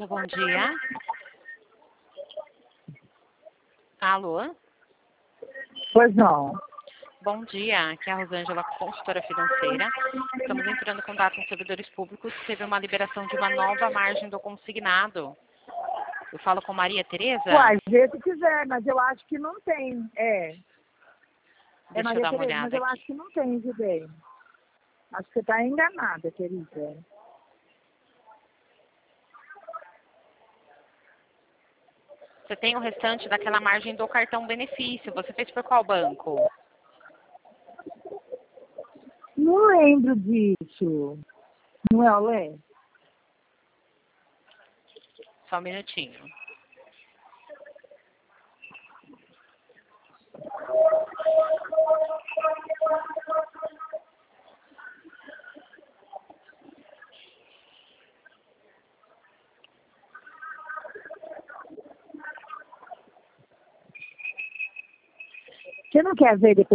Rosângela, bom dia. Alô? Pois não. Bom dia, aqui é a Rosângela, consultora financeira. Estamos entrando em contato com servidores públicos. Teve uma liberação de uma nova margem do consignado. Eu falo com Maria Tereza? Uai, vê se quiser, mas eu acho que não tem. É Deixa eu Maria dar uma Tereza, mas olhada eu aqui. acho que não tem, viu, bem? Acho que você está enganada, querida. Você tem o restante daquela margem do cartão benefício. Você fez por qual banco? Não lembro disso. Não é, Olé? Só um minutinho. Você não quer ver depois?